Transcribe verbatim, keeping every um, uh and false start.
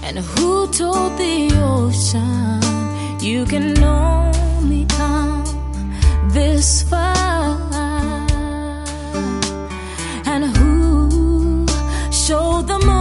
And who told the ocean you can only come this far? And who showed the moon